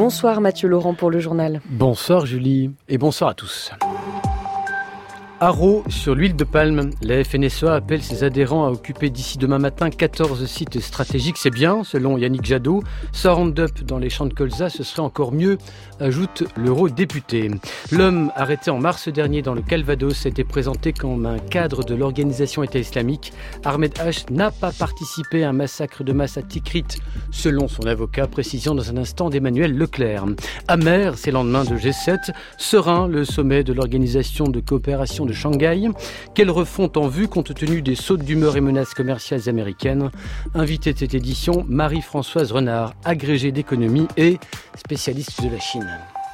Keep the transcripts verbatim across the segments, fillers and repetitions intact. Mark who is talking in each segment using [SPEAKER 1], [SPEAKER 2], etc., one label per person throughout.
[SPEAKER 1] Bonsoir Mathieu Laurent pour le journal.
[SPEAKER 2] Bonsoir Julie et bonsoir à tous. Haro sur l'huile de palme. La F N S E A appelle ses adhérents à occuper d'ici demain matin quatorze sites stratégiques. C'est bien, selon Yannick Jadot. Sans Roundup dans les champs de colza, ce serait encore mieux, ajoute l'eurodéputé. L'homme arrêté en mars dernier dans le Calvados a été présenté comme un cadre de l'organisation État islamique. Ahmed H n'a pas participé à un massacre de masse à Tikrit, selon son avocat, précision dans un instant d'Emmanuel Leclerc. Amer, c'est le lendemain de G sept. Serein, le sommet de l'organisation de coopération de Shanghai. Quelle refonte en vue compte tenu des sautes d'humeur et menaces commerciales américaines? Invitée de cette édition, Marie-Françoise Renard, agrégée d'économie et spécialiste de la Chine.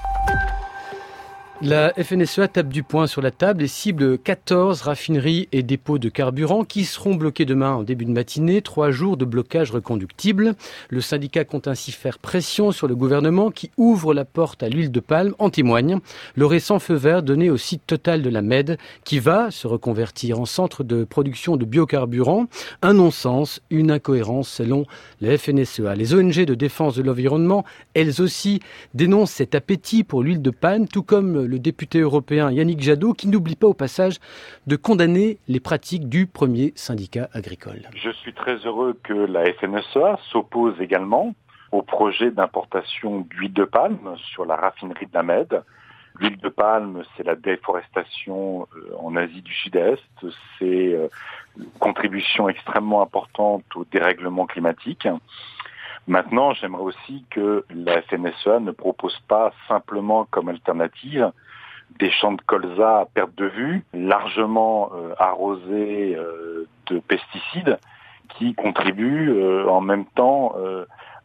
[SPEAKER 2] La F N S E A tape du poing sur la table et cible quatorze raffineries et dépôts de carburant qui seront bloqués demain en début de matinée. Trois jours de blocage reconductible. Le syndicat compte ainsi faire pression sur le gouvernement qui ouvre la porte à l'huile de palme. En témoigne le récent feu vert donné au site Total de la Med qui va se reconvertir en centre de production de biocarburants. Un non-sens, une incohérence selon la F N S E A. Les O N G de défense de l'environnement, elles aussi, dénoncent cet appétit pour l'huile de palme, tout comme le député européen Yannick Jadot, qui n'oublie pas au passage de condamner les pratiques du premier syndicat agricole.
[SPEAKER 3] Je suis très heureux que la F N S E A s'oppose également au projet d'importation d'huile de palme sur la raffinerie de la Med. L'huile de palme, c'est la déforestation en Asie du Sud-Est, c'est une contribution extrêmement importante au dérèglement climatique. Maintenant, j'aimerais aussi que la F N S E A ne propose pas simplement comme alternative des champs de colza à perte de vue, largement euh, arrosés euh, de pesticides qui contribuent euh, en même temps euh,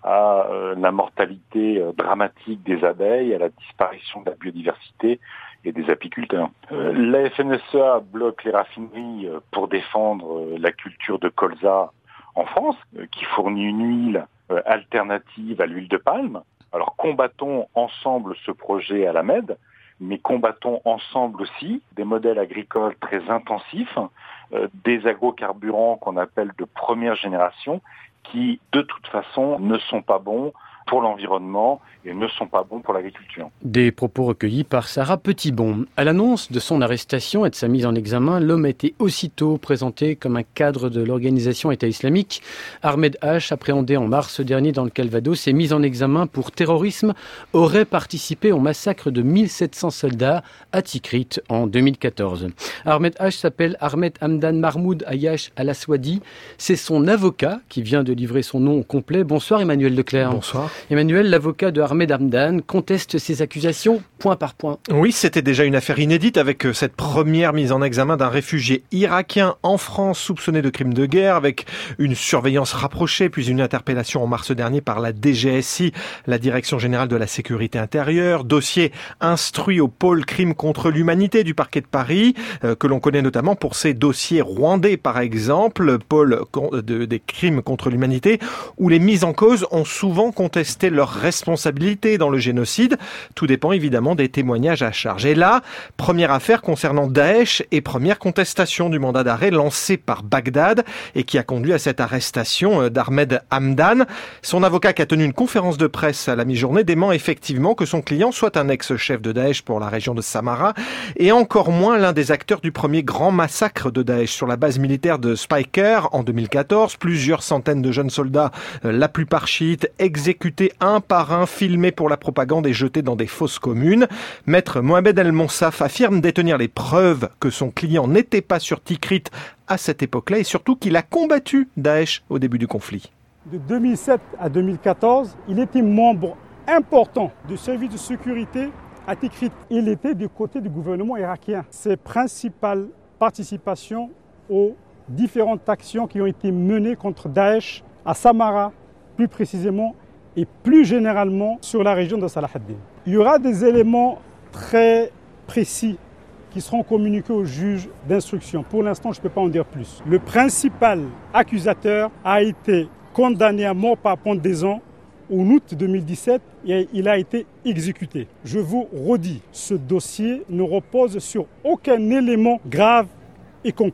[SPEAKER 3] à euh, la mortalité euh, dramatique des abeilles, à la disparition de la biodiversité et des apiculteurs. Euh, la F N S E A bloque les raffineries euh, pour défendre euh, la culture de colza en France, euh, qui fournit une huile euh, alternative à l'huile de palme. Alors combattons ensemble ce projet à la Med, mais combattons ensemble aussi des modèles agricoles très intensifs, euh, des agrocarburants qu'on appelle de première génération, qui de toute façon ne sont pas bons pour l'environnement et ne sont pas bons pour l'agriculture.
[SPEAKER 2] Des propos recueillis par Sarah Petitbon. À l'annonce de son arrestation et de sa mise en examen, l'homme a été aussitôt présenté comme un cadre de l'organisation État islamique. Ahmed H, appréhendé en mars dernier dans le Calvados et mis en examen pour terrorisme, aurait participé au massacre de mille sept cents soldats à Tikrit en deux mille quatorze. Ahmed H s'appelle Ahmed Hamdan Mahmoud Ayash Al-Aswadi. C'est son avocat qui vient de livrer son nom au complet. Bonsoir Emmanuel Leclerc.
[SPEAKER 4] Bonsoir.
[SPEAKER 2] Emmanuel, l'avocat de Ahmed Hamdan, conteste ces accusations point par point.
[SPEAKER 4] Oui, c'était déjà une affaire inédite avec cette première mise en examen d'un réfugié irakien en France soupçonné de crimes de guerre, avec une surveillance rapprochée, puis une interpellation en mars dernier par la D G S I, la Direction Générale de la Sécurité Intérieure, dossier instruit au pôle crimes contre l'humanité du parquet de Paris, euh, que l'on connaît notamment pour ses dossiers rwandais par exemple, pôle de, des crimes contre l'humanité, où les mises en cause ont souvent contesté leur responsabilité dans le génocide. Tout dépend évidemment des témoignages à charge. Et là, première affaire concernant Daesh et première contestation du mandat d'arrêt lancé par Bagdad et qui a conduit à cette arrestation d'Ahmed Hamdan. Son avocat qui a tenu une conférence de presse à la mi-journée dément effectivement que son client soit un ex-chef de Daesh pour la région de Samarra et encore moins l'un des acteurs du premier grand massacre de Daesh sur la base militaire de Speicher en deux mille quatorze. Plusieurs centaines de jeunes soldats, la plupart chiites, exécutés un par un, filmés pour la propagande et jetés dans des fosses communes. Maître Mohamed El-Monsaf affirme détenir les preuves que son client n'était pas sur Tikrit à cette époque-là et surtout qu'il a combattu Daesh au début du conflit.
[SPEAKER 5] De deux mille sept à deux mille quatorze, il était membre important du service de sécurité à Tikrit. Il était du côté du gouvernement irakien. Ses principales participations aux différentes actions qui ont été menées contre Daesh à Samarra, plus précisément, et plus généralement sur la région de Salah ad-Din. Il y aura des éléments très précis qui seront communiqués au juge d'instruction. Pour l'instant, je ne peux pas en dire plus. Le principal accusateur a été condamné à mort par pendaison en août deux mille dix-sept et il a été exécuté. Je vous redis, ce dossier ne repose sur aucun élément grave et concordant.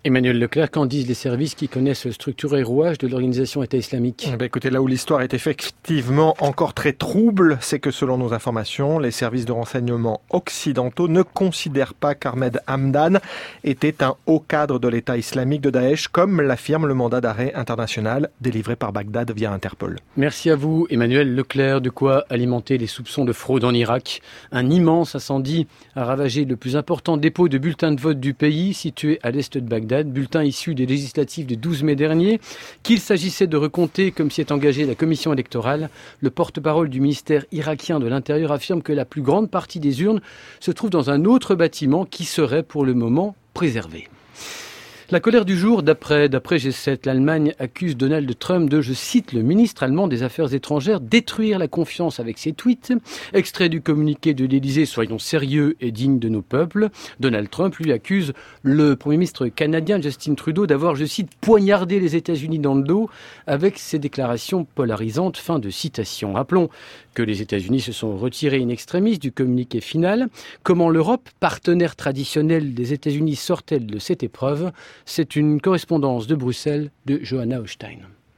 [SPEAKER 2] Emmanuel Leclerc, qu'en disent les services qui connaissent le structure et rouage de l'organisation État islamique ?
[SPEAKER 4] Eh bien, écoutez, là où l'histoire est effectivement encore très trouble, c'est que selon nos informations, les services de renseignement occidentaux ne considèrent pas qu'Ahmed Hamdan était un haut cadre de l'État islamique de Daesh, comme l'affirme le mandat d'arrêt international délivré par Bagdad via Interpol.
[SPEAKER 2] Merci à vous, Emmanuel Leclerc. De quoi alimenter les soupçons de fraude en Irak. Un immense incendie a ravagé le plus important dépôt de bulletins de vote du pays, situé à l'est de Bagdad. Bulletin issu des législatives du douze mai dernier, qu'il s'agissait de recompter comme s'y est engagée la commission électorale. Le porte-parole du ministère irakien de l'Intérieur affirme que la plus grande partie des urnes se trouve dans un autre bâtiment qui serait pour le moment préservé. La colère du jour, d'après, d'après G sept, l'Allemagne accuse Donald Trump de, je cite, le ministre allemand des Affaires étrangères, détruire la confiance avec ses tweets. Extrait du communiqué de l'Élysée, soyons sérieux et dignes de nos peuples. Donald Trump lui accuse le Premier ministre canadien Justin Trudeau d'avoir, je cite, poignardé les États-Unis dans le dos avec ses déclarations polarisantes. Fin de citation. Rappelons que les États-Unis se sont retirés in extremis du communiqué final. Comment l'Europe, partenaire traditionnel des États-Unis, sort-elle de cette épreuve ? C'est une correspondance de Bruxelles de Johanna Hochstein.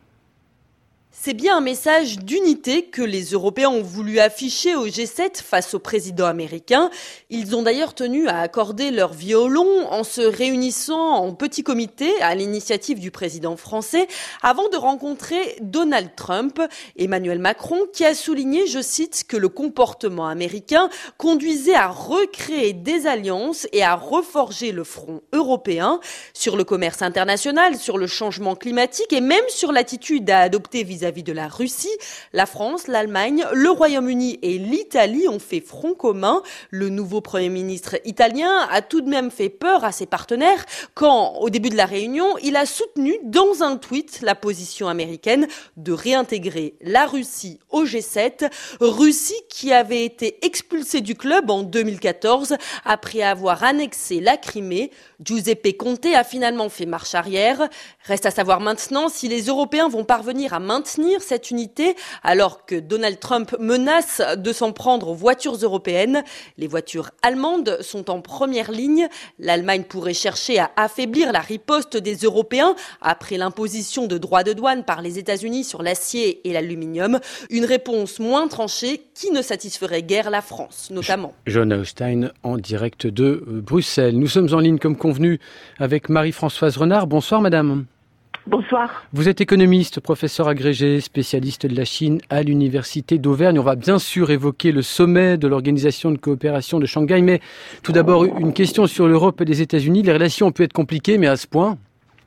[SPEAKER 6] C'est bien un message d'unité que les Européens ont voulu afficher au G sept face au président américain. Ils ont d'ailleurs tenu à accorder leur violon en se réunissant en petit comité à l'initiative du président français avant de rencontrer Donald Trump. Emmanuel Macron qui a souligné, je cite, que le comportement américain conduisait à recréer des alliances et à reforger le front européen sur le commerce international, sur le changement climatique et même sur l'attitude à adopter vis-à-vis de la Russie. La France, l'Allemagne, le Royaume-Uni et l'Italie ont fait front commun. Le nouveau Premier ministre italien a tout de même fait peur à ses partenaires quand, au début de la réunion, il a soutenu dans un tweet la position américaine de réintégrer la Russie au G sept. Russie qui avait été expulsée du club en deux mille quatorze après avoir annexé la Crimée. Giuseppe Conte a finalement fait marche arrière. Reste à savoir maintenant si les Européens vont parvenir à maintenir cette unité alors que Donald Trump menace de s'en prendre aux voitures européennes. Les voitures allemandes sont en première ligne. L'Allemagne pourrait chercher à affaiblir la riposte des Européens après l'imposition de droits de douane par les États-Unis sur l'acier et l'aluminium. Une réponse moins tranchée qui ne satisferait guère la France, notamment.
[SPEAKER 2] Johanna Hochstein en direct de Bruxelles. Nous sommes en ligne comme convenu avec Marie-Françoise Renard. Bonsoir madame.
[SPEAKER 7] Bonsoir.
[SPEAKER 2] Vous êtes économiste, professeur agrégé, spécialiste de la Chine à l'Université d'Auvergne. On va bien sûr évoquer le sommet de l'Organisation de coopération de Shanghai, mais tout d'abord une question sur l'Europe et les États-Unis. Les relations ont pu être compliquées, mais à ce point ?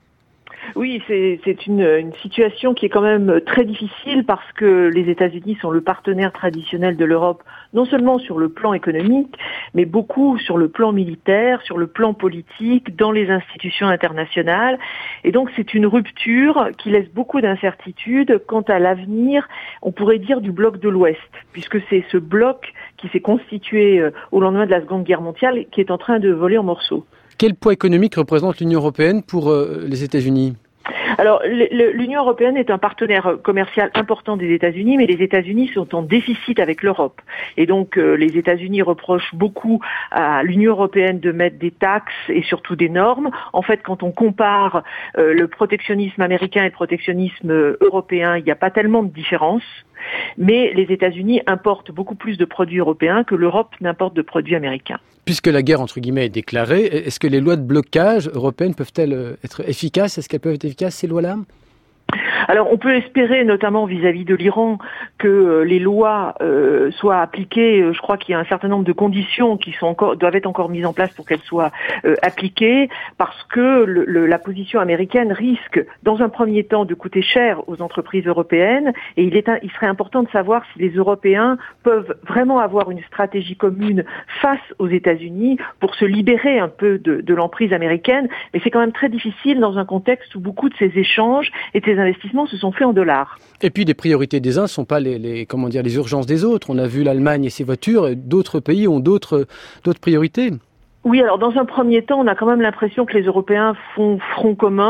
[SPEAKER 7] Oui, c'est, c'est une, une situation qui est quand même très difficile parce que les États-Unis sont le partenaire traditionnel de l'Europe, non seulement sur le plan économique, mais beaucoup sur le plan militaire, sur le plan politique, dans les institutions internationales. Et donc c'est une rupture qui laisse beaucoup d'incertitudes quant à l'avenir, on pourrait dire, du bloc de l'Ouest, puisque c'est ce bloc qui s'est constitué au lendemain de la Seconde Guerre mondiale qui est en train de voler en morceaux.
[SPEAKER 2] Quel poids économique représente l'Union européenne pour euh, les États-Unis ?
[SPEAKER 7] Alors, l'Union européenne est un partenaire commercial important des États-Unis, mais les États-Unis sont en déficit avec l'Europe. Et donc, euh, les États-Unis reprochent beaucoup à l'Union européenne de mettre des taxes et surtout des normes. En fait, quand on compare euh, le protectionnisme américain et le protectionnisme européen, il n'y a pas tellement de différence. Mais les États-Unis importent beaucoup plus de produits européens que l'Europe n'importe de produits américains.
[SPEAKER 2] Puisque la guerre, entre guillemets, est déclarée, est-ce que les lois de blocage européennes peuvent-elles être efficaces ? Est-ce qu'elles peuvent être efficaces, ces lois-là ?
[SPEAKER 7] Alors, on peut espérer, notamment vis-à-vis de l'Iran, que euh, les lois euh, soient appliquées. Je crois qu'il y a un certain nombre de conditions qui sont encore, doivent être encore mises en place pour qu'elles soient euh, appliquées, parce que le, le, la position américaine risque, dans un premier temps, de coûter cher aux entreprises européennes. Et il, est un, il serait important de savoir si les Européens peuvent vraiment avoir une stratégie commune face aux États-Unis pour se libérer un peu de, de l'emprise américaine. Mais c'est quand même très difficile dans un contexte où beaucoup de ces échanges et de ces investissements se sont faits en dollars.
[SPEAKER 2] Et puis les priorités des uns ne sont pas les, les, comment dire, les urgences des autres. On a vu l'Allemagne et ses voitures, et d'autres pays ont d'autres, d'autres priorités.
[SPEAKER 7] Oui, alors dans un premier temps, on a quand même l'impression que les Européens font front commun,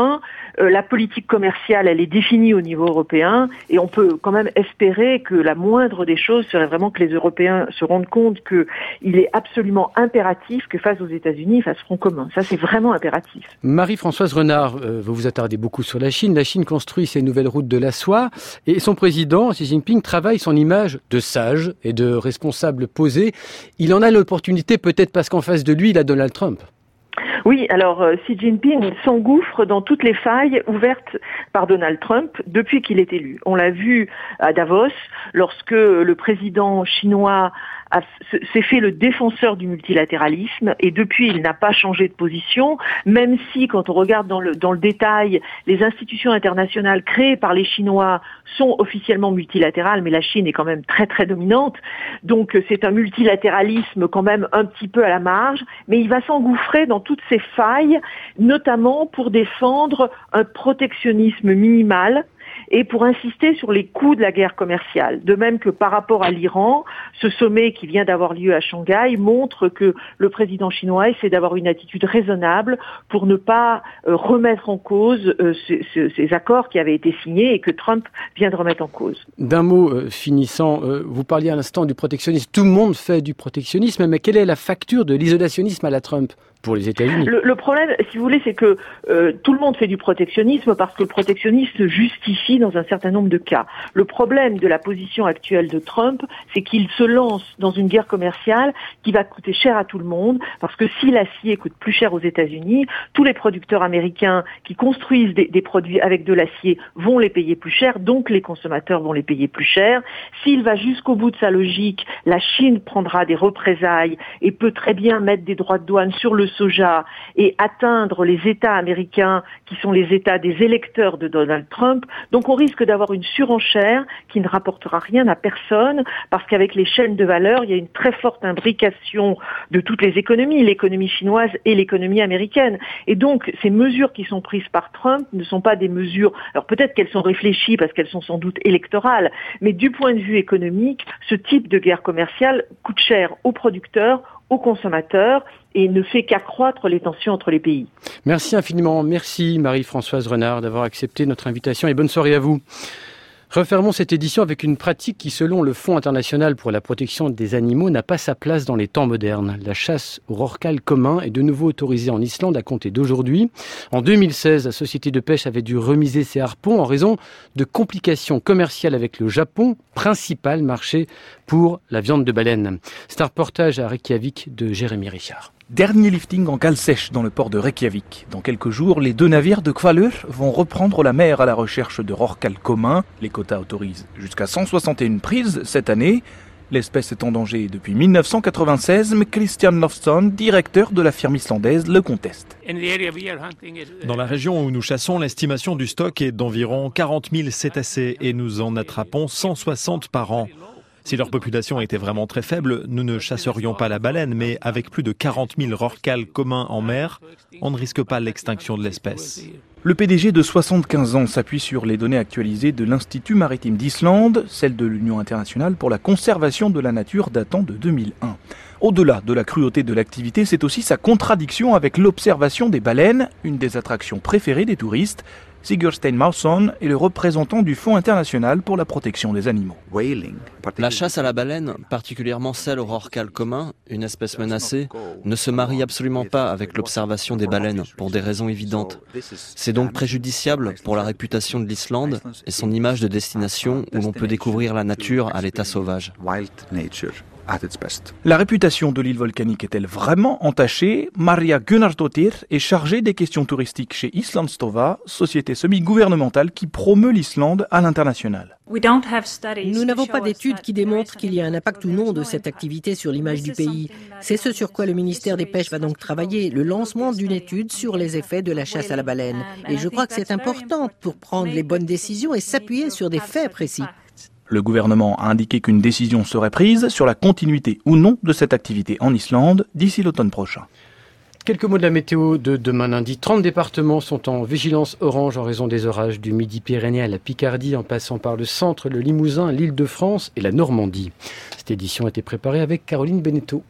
[SPEAKER 7] euh, la politique commerciale, elle est définie au niveau européen et on peut quand même espérer que la moindre des choses serait vraiment que les Européens se rendent compte qu'il est absolument impératif que face aux États-Unis, ils fassent front commun. Ça, c'est vraiment impératif.
[SPEAKER 2] Marie-Françoise Renard, euh, vous vous attardez beaucoup sur la Chine. La Chine construit ses nouvelles routes de la soie et son président, Xi Jinping, travaille son image de sage et de responsable posé. Il en a l'opportunité peut-être parce qu'en face de lui, il a Donald Trump.
[SPEAKER 7] Oui, alors euh, Xi Jinping s'engouffre dans toutes les failles ouvertes par Donald Trump depuis qu'il est élu. On l'a vu à Davos, lorsque le président chinois a, s'est fait le défenseur du multilatéralisme et depuis il n'a pas changé de position, même si quand on regarde dans le, dans le détail, les institutions internationales créées par les Chinois sont officiellement multilatérales, mais la Chine est quand même très très dominante, donc c'est un multilatéralisme quand même un petit peu à la marge, mais il va s'engouffrer dans toutes ces failles, notamment pour défendre un protectionnisme minimal et pour insister sur les coûts de la guerre commerciale. De même que par rapport à l'Iran, ce sommet qui vient d'avoir lieu à Shanghai montre que le président chinois essaie d'avoir une attitude raisonnable pour ne pas euh, remettre en cause euh, ces, ces, ces accords qui avaient été signés et que Trump vient de remettre en cause.
[SPEAKER 2] D'un mot euh, finissant, euh, vous parliez à l'instant du protectionnisme. Tout le monde fait du protectionnisme, mais quelle est la facture de l'isolationnisme à la Trump pour les États-Unis?
[SPEAKER 7] Le, le problème, si vous voulez, c'est que euh, tout le monde fait du protectionnisme parce que le protectionnisme justifie dans un certain nombre de cas. Le problème de la position actuelle de Trump, c'est qu'il se lance dans une guerre commerciale qui va coûter cher à tout le monde parce que si l'acier coûte plus cher aux États-Unis, tous les producteurs américains qui construisent des, des produits avec de l'acier vont les payer plus cher, donc les consommateurs vont les payer plus cher. S'il va jusqu'au bout de sa logique, la Chine prendra des représailles et peut très bien mettre des droits de douane sur le soja et atteindre les États américains qui sont les États des électeurs de Donald Trump. Donc on risque d'avoir une surenchère qui ne rapportera rien à personne parce qu'avec les chaînes de valeur, il y a une très forte imbrication de toutes les économies, l'économie chinoise et l'économie américaine. Et donc ces mesures qui sont prises par Trump ne sont pas des mesures, alors peut-être qu'elles sont réfléchies parce qu'elles sont sans doute électorales, mais du point de vue économique, ce type de guerre commerciale coûte cher aux producteurs, aux consommateurs et ne fait qu'accroître les tensions entre les pays.
[SPEAKER 2] Merci infiniment. Merci Marie-Françoise Renard d'avoir accepté notre invitation et bonne soirée à vous. Refermons cette édition avec une pratique qui, selon le Fonds international pour la protection des animaux, n'a pas sa place dans les temps modernes. La chasse au rorqual commun est de nouveau autorisée en Islande à compter d'aujourd'hui. En deux mille seize, la société de pêche avait dû remiser ses harpons en raison de complications commerciales avec le Japon, principal marché pour la viande de baleine. C'est un reportage à Reykjavik de Jérémy Richard.
[SPEAKER 8] Dernier lifting en cale sèche dans le port de Reykjavik. Dans quelques jours, les deux navires de Hvalur vont reprendre la mer à la recherche de rorqual commun. Les quotas autorisent jusqu'à cent soixante et une prises cette année. L'espèce est en danger depuis mille neuf cent quatre-vingt-seize, mais Christian Lofsson, directeur de la firme islandaise, le conteste.
[SPEAKER 9] Dans la région où nous chassons, l'estimation du stock est d'environ quarante mille cétacés et nous en attrapons cent soixante par an. Si leur population était vraiment très faible, nous ne chasserions pas la baleine, mais avec plus de quarante mille rorquals communs en mer, on ne risque pas l'extinction de l'espèce.
[SPEAKER 8] Le P D G de soixante-quinze ans s'appuie sur les données actualisées de l'Institut maritime d'Islande, celle de l'Union internationale pour la conservation de la nature datant de deux mille un. Au-delà de la cruauté de l'activité, c'est aussi sa contradiction avec l'observation des baleines, une des attractions préférées des touristes. Sigurstein Mausson est le représentant du Fonds international pour la protection des animaux.
[SPEAKER 10] La chasse à la baleine, particulièrement celle au rorqual commun, une espèce menacée, ne se marie absolument pas avec l'observation des baleines, pour des raisons évidentes. C'est donc préjudiciable pour la réputation de l'Islande et son image de destination où l'on peut découvrir la nature à l'état sauvage.
[SPEAKER 8] La réputation de l'île volcanique est-elle vraiment entachée? Maria Gunnarsdóttir est chargée des questions touristiques chez Islandsstofa, société semi-gouvernementale qui promeut l'Islande à l'international.
[SPEAKER 11] Nous n'avons pas d'études qui démontrent qu'il y a un impact ou non de cette activité sur l'image du pays. C'est ce sur quoi le ministère des Pêches va donc travailler, le lancement d'une étude sur les effets de la chasse à la baleine. Et je crois que c'est important pour prendre les bonnes décisions et s'appuyer sur des faits précis.
[SPEAKER 8] Le gouvernement a indiqué qu'une décision serait prise sur la continuité ou non de cette activité en Islande d'ici l'automne prochain.
[SPEAKER 2] Quelques mots de la météo de demain lundi. trente départements sont en vigilance orange en raison des orages du Midi-Pyrénées à la Picardie, en passant par le centre, le Limousin, l'Île-de-France et la Normandie. Cette édition a été préparée avec Caroline Beneteau.